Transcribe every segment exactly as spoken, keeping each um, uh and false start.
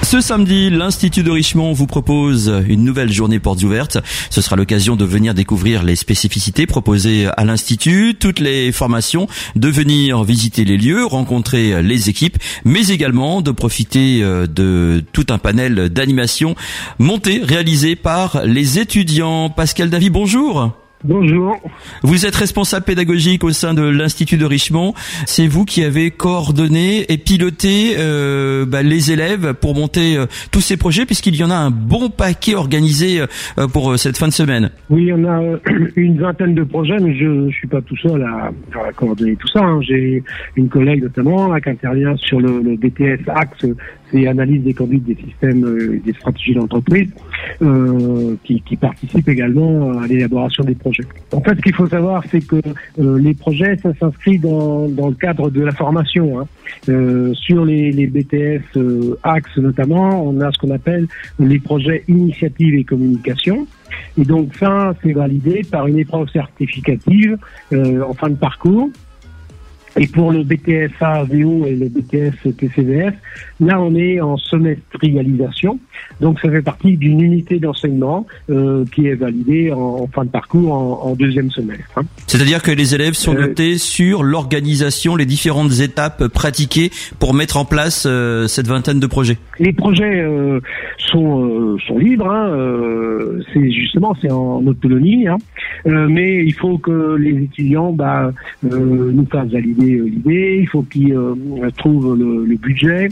Ce samedi, l'Institut de Richemont vous propose une nouvelle journée portes ouvertes. Ce sera l'occasion de venir découvrir les spécificités proposées à l'Institut, toutes les formations, de venir visiter les lieux, rencontrer les équipes, mais également de profiter de tout un panel d'animations montées, réalisées par les étudiants. Pascal Davy, bonjour. Bonjour. Vous êtes responsable pédagogique au sein de l'Institut de Richemont. C'est vous qui avez coordonné et piloté euh, bah, les élèves pour monter euh, tous ces projets, puisqu'il y en a un bon paquet organisé euh, pour euh, cette fin de semaine. Oui, on a euh, une vingtaine de projets, mais je ne suis pas tout seul à, à coordonner tout ça. Hein. J'ai une collègue notamment là, qui intervient sur le, le B T S Axe, c'est analyse des conduites des systèmes et euh, des stratégies d'entreprise, euh, qui, qui participe également à l'élaboration des projets. En fait, ce qu'il faut savoir, c'est que euh, les projets, ça s'inscrit dans, dans le cadre de la formation. Hein. Euh, sur les, les B T S euh, Axe notamment, on a ce qu'on appelle les projets initiative et communication. Et donc ça, c'est validé par une épreuve certificative euh, en fin de parcours. Et pour le B T S A V O et le B T S T C V S, là on est en semestrialisation. Donc ça fait partie d'une unité d'enseignement euh, qui est validée en, en fin de parcours en, en deuxième semestre. Hein. C'est-à-dire que les élèves sont euh, notés sur l'organisation, les différentes étapes pratiquées pour mettre en place euh, cette vingtaine de projets. Les projets euh, sont, euh, sont libres, hein, euh, c'est justement c'est en autonomie, hein, euh, mais il faut que les étudiants bah, euh, nous fassent valider l'idée, il faut qu'ils euh, trouvent le, le budget,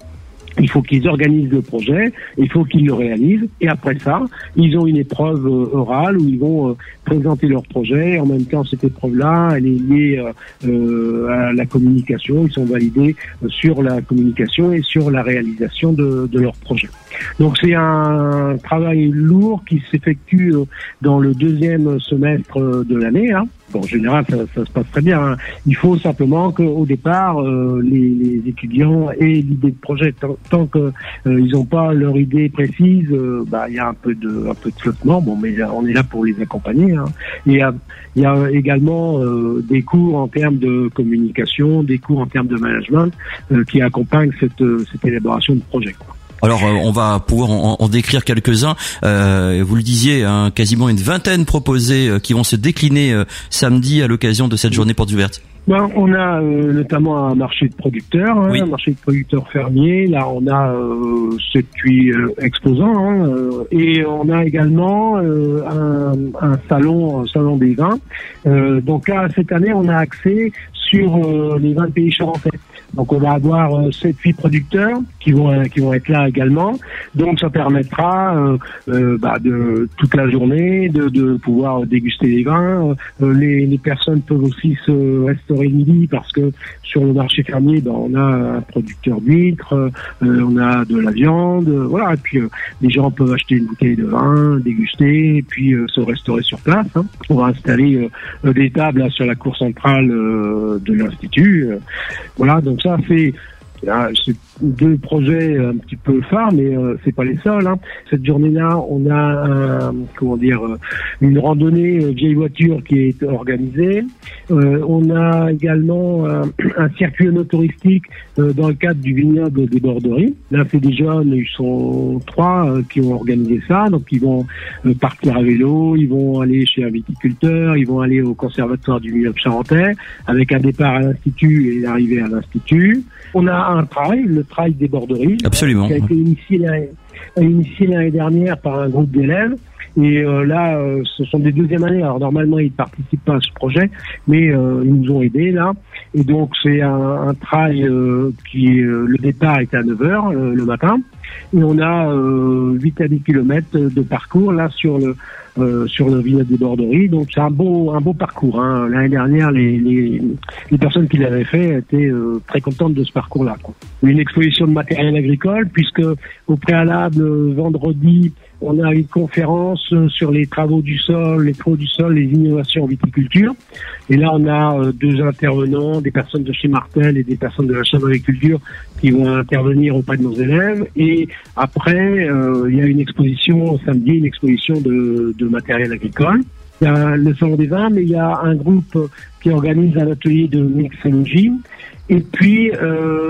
il faut qu'ils organisent le projet, il faut qu'ils le réalisent, et après ça, ils ont une épreuve euh, orale où ils vont euh, présenter leur projet. En même temps, cette épreuve-là, elle est liée euh, euh, à la communication, ils sont validés euh, sur la communication et sur la réalisation de, de leur projet. Donc c'est un travail lourd qui s'effectue euh, dans le deuxième semestre de l'année, hein. Bon, en général, ça, ça se passe très bien. Hein. Il faut simplement qu'au départ, euh, les, les étudiants aient l'idée de projet. Tant, tant que euh, ils n'ont pas leur idée précise, euh, bah il y a un peu de un peu de flottement. Bon, mais on est là pour les accompagner. Hein. Et il y a, il y a également euh, des cours en termes de communication, des cours en termes de management euh, qui accompagnent cette cette élaboration de projet, quoi. Alors on va pouvoir en, en décrire quelques-uns. Euh, vous le disiez, hein, quasiment une vingtaine proposés euh, qui vont se décliner euh, samedi à l'occasion de cette journée portes ouvertes. Ben, on a euh, notamment un marché de producteurs, hein, oui. un marché de producteurs fermiers. Là, on a euh, sept huit euh, exposants, hein, euh, et on a également euh, un, un salon, un salon des vins. Euh, donc là, cette année, on a accès sur euh, les vins de pays charentais. Donc on va avoir euh, sept huit producteurs qui vont euh, qui vont être là également. Donc ça permettra euh, euh, bah, de toute la journée de, de pouvoir déguster les vins. Euh, les, les personnes peuvent aussi se restaurer le midi parce que sur le marché fermier, bah, on a un producteur d'huîtres, euh, on a de la viande, euh, voilà. Et puis euh, les gens peuvent acheter une bouteille de vin, déguster, et puis euh, se restaurer sur place. Hein. On va installer euh, des tables là, sur la cour centrale euh, de l'Institut. Euh, voilà, donc ça c'est, c'est deux projets un petit peu phares, mais euh, c'est pas les seuls. Hein. Cette journée-là, on a un, comment dire, une randonnée euh, vieille voiture qui est organisée. Euh, on a également un, un circuit touristique euh, dans le cadre du vignoble des Borderies. Là, c'est des jeunes, ils sont trois euh, qui ont organisé ça. Donc, ils vont euh, partir à vélo, ils vont aller chez un viticulteur, ils vont aller au conservatoire du vignoble charentais, avec un départ à l'Institut et une arrivée à l'Institut. On a un trail, le trail des Borderies. Absolument. Qui a été initié l'année, initié l'année dernière par un groupe d'élèves. Et euh, là, euh, ce sont des deuxièmes années. Alors normalement, ils ne participent pas à ce projet, mais euh, ils nous ont aidés là. Et donc c'est un, un trail euh, qui, euh, le départ est à neuf heures euh, le matin. Et on a euh, huit à dix kilomètres de parcours là sur le euh, sur le village des Borderies. Donc c'est un beau un beau parcours. Hein. L'année dernière, les, les les personnes qui l'avaient fait étaient euh, très contentes de ce parcours-là, quoi. Une exposition de matériel agricole, puisque au préalable vendredi, on a une conférence sur les travaux du sol, les travaux du sol, les innovations en viticulture. Et là, on a euh, deux intervenants, des personnes de chez Martel et des personnes de la Chambre d'agriculture qui vont intervenir auprès de nos élèves. Et après, euh, il y a une exposition samedi, une exposition de, de matériel agricole. Il y a le salon des vins, mais il y a un groupe qui organise un atelier de mixologie. Et puis, euh,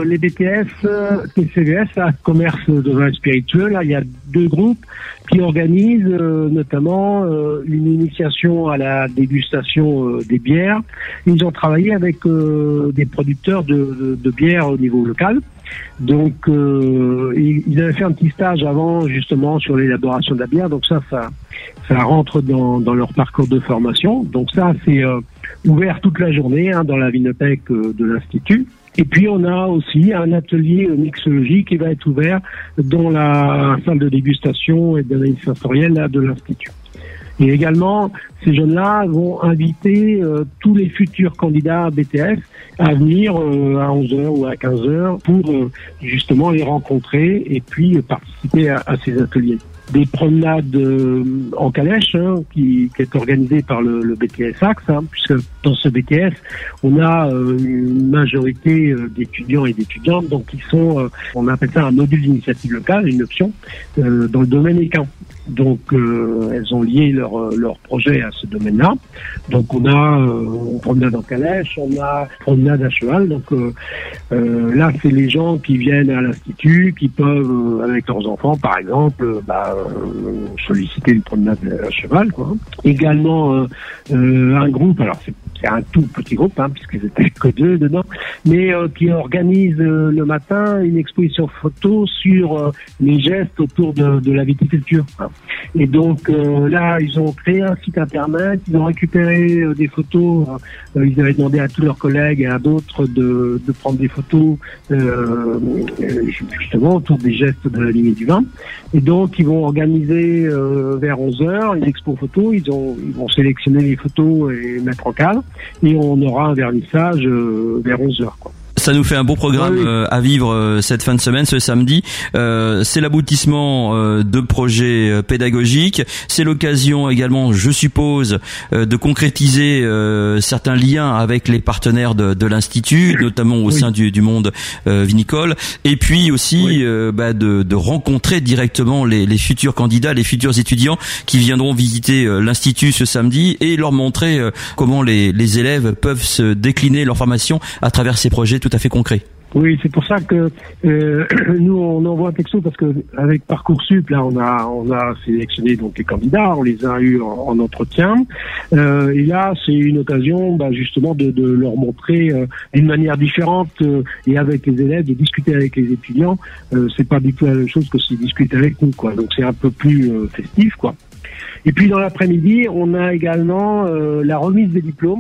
les B T S, T C V S, là, commerce de vin spiritueux, là, il y a deux groupes qui organisent euh, notamment euh, une initiation à la dégustation euh, des bières. Ils ont travaillé avec euh, des producteurs de, de, de bières au niveau local. Donc, euh, ils avaient fait un petit stage avant, justement, sur l'élaboration de la bière. Donc ça, ça, ça rentre dans, dans leur parcours de formation. Donc ça, c'est euh, ouvert toute la journée hein, dans la vinothèque euh, de l'Institut. Et puis, on a aussi un atelier mixologie qui va être ouvert dans la salle de dégustation et d'analyse sensorielle là, de l'Institut. Et également, ces jeunes-là vont inviter euh, tous les futurs candidats à B T S à venir euh, à onze heures ou à quinze heures pour euh, justement les rencontrer et puis euh, participer à, à ces ateliers. Des promenades euh, en calèche hein, qui, qui est organisée par le, le B T S Axe, hein, puisque dans ce B T S, on a euh, une majorité euh, d'étudiants et d'étudiantes, donc ils sont, euh, on appelle ça un module d'initiative locale, une option, euh, dans le domaine équin. Donc, euh, elles ont lié leur, leur projet à ce domaine-là. Donc, on a euh, une promenade en calèche, on a une promenade à cheval. Donc, euh, euh, là, c'est les gens qui viennent à l'Institut, qui peuvent, euh, avec leurs enfants, par exemple, euh, bah, euh, solliciter une promenade à cheval, quoi. Également, euh, euh, un groupe, alors c'est c'est un tout petit groupe, hein, puisqu'ils étaient que deux dedans, mais euh, qui organise euh, le matin une exposition photo sur euh, les gestes autour de, de la viticulture. Hein. Et donc euh, là, ils ont créé un site internet, ils ont récupéré euh, des photos, euh, ils avaient demandé à tous leurs collègues et à d'autres de, de prendre des photos euh, justement autour des gestes de la lignée du vin. Et donc, ils vont organiser euh, vers onze heures une expo photo, ils, ont, ils vont sélectionner les photos et mettre en cadre. Et on aura un vernissage euh, vers onze heures, quoi. Ça nous fait un beau programme oui, oui. Euh, à vivre euh, cette fin de semaine, ce samedi. Euh, c'est l'aboutissement euh, de projets euh, pédagogiques. C'est l'occasion également, je suppose, euh, de concrétiser euh, certains liens avec les partenaires de, de l'Institut, notamment au oui. sein du, du monde euh, vinicole. Et puis aussi oui. euh, bah, de, de rencontrer directement les, les futurs candidats, les futurs étudiants qui viendront visiter euh, l'Institut ce samedi et leur montrer euh, comment les, les élèves peuvent se décliner leur formation à travers ces projets tout à fait concret. Oui, c'est pour ça que euh, nous on envoie un texto parce que avec Parcoursup là on a on a sélectionné donc les candidats, on les a eu en, en entretien euh, et là c'est une occasion bah, justement de, de leur montrer euh, d'une manière différente euh, et avec les élèves de discuter avec les étudiants. Euh, c'est pas du tout la même chose que s'ils discutent avec nous quoi. Donc c'est un peu plus euh, festif quoi. Et puis dans l'après-midi on a également euh, la remise des diplômes.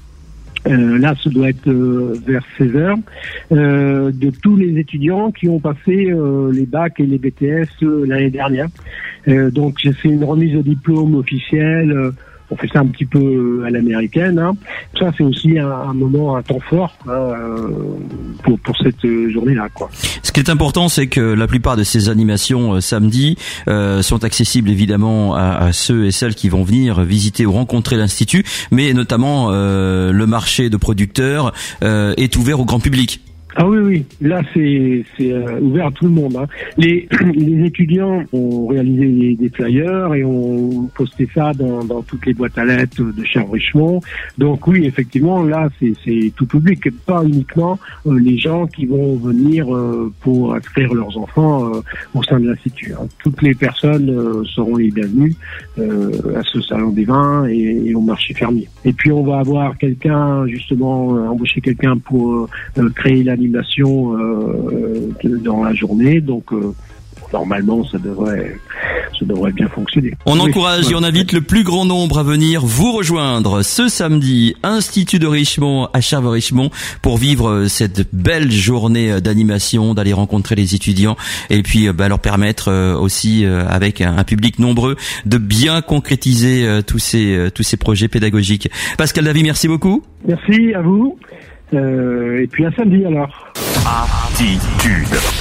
Euh, là, ça doit être euh, vers seize heures, euh, de tous les étudiants qui ont passé euh, les bacs et les B T S euh, l'année dernière. Euh, donc, j'ai fait une remise de diplôme officielle. Euh, on fait ça un petit peu à l'américaine. Hein. Ça, c'est aussi un, un moment, un temps fort hein, euh, pour, pour cette journée-là, quoi. Ce qui est important, c'est que la plupart de ces animations euh, samedi euh, sont accessibles évidemment à, à ceux et celles qui vont venir visiter ou rencontrer l'Institut, mais notamment euh, le marché de producteurs euh, est ouvert au grand public. Ah oui, oui, là c'est c'est euh, ouvert à tout le monde. Hein. Les, les étudiants ont réalisé des, des flyers et ont posté ça dans, dans toutes les boîtes à lettres de Cherbourg-Richemont. Donc oui, effectivement, là c'est c'est tout public, pas uniquement euh, les gens qui vont venir euh, pour inscrire leurs enfants euh, au sein de l'Institut. Hein. Toutes les personnes euh, seront les bienvenues euh, à ce salon des vins et, et au marché fermier. Et puis on va avoir quelqu'un, justement, euh, embaucher quelqu'un pour euh, créer l'animation Euh, dans la journée, donc euh, normalement ça devrait ça devrait bien fonctionner. On oui. encourage et on invite le plus grand nombre à venir vous rejoindre ce samedi, Institut de Richemont à Cherbourg-Richemont, pour vivre cette belle journée d'animation, d'aller rencontrer les étudiants et puis bah, leur permettre aussi avec un public nombreux de bien concrétiser tous ces tous ces projets pédagogiques. Pascal Davy, merci beaucoup. Merci à vous. Euh, et puis à samedi alors. Attitude.